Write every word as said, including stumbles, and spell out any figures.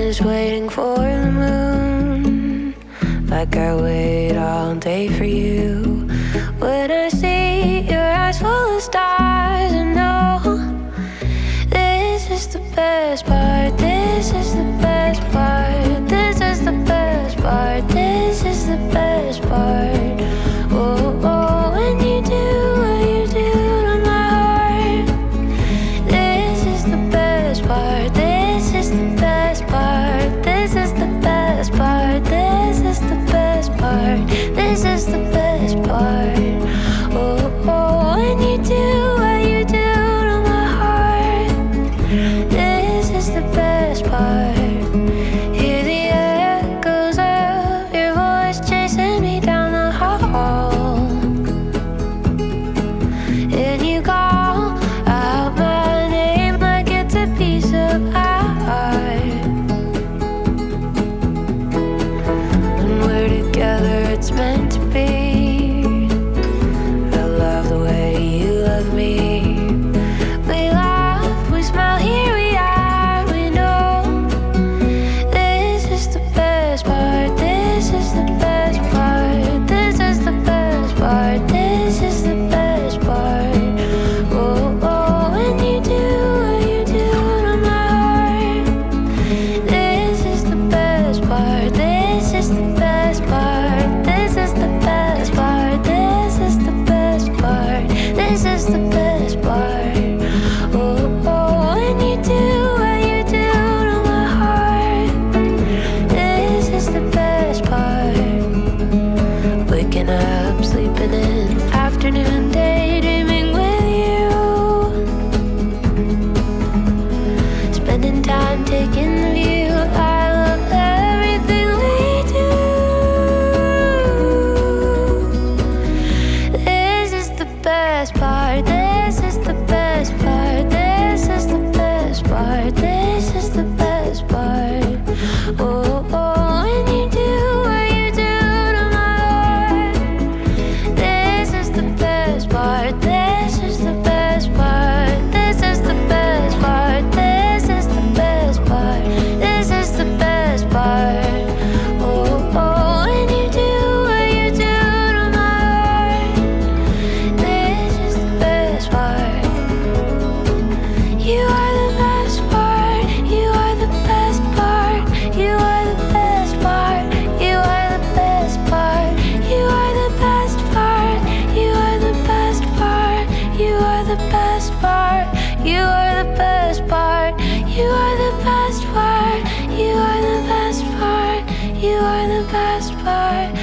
is waiting for the moon, like I wait all day for you. When I see your eyes full of stars, I know this is the best part. This is the best part. This is the best part. This is the best part. Oh, oh, when you do what you do to my heart, this is the best part. This is the best part. This is the best part. This is the best part. This is the best part. Oh, oh, when you do what you do to my heart, this is the best part. Hear the echoes of your voice chasing me down the hall, and you call out my name like it's a piece of art. When we're together, it's meant to be. I love the way you love me. We laugh, we smile, here we are. We know this is the best part. This is the best part. This is the best part. This is the best part. Oh, oh, when you do what you do to my heart, this is the best part. This is the best part. This is the best part. This is the best part. This is the best part. Oh, oh, when you do what you do to my heart, this is the best part. Waking up, sleeping in, afternoon, daydreaming with you, spending time taking the view. I love everything we do. This is the best part. This is the best part. This is the best part. This is the best part. Oh, oh, when you do what you do to my heart, this is the best part. This is the best part. This is the best part. This is the best part. This is the best part. Oh, oh, when you do what you do to my heart, this is the best part. You are the best part. You are the best part. You are the best part. You are the best part. You are the best part. You are the best part. You are the best part. You are the best part. You are the best part. You are the best part. You are the best part.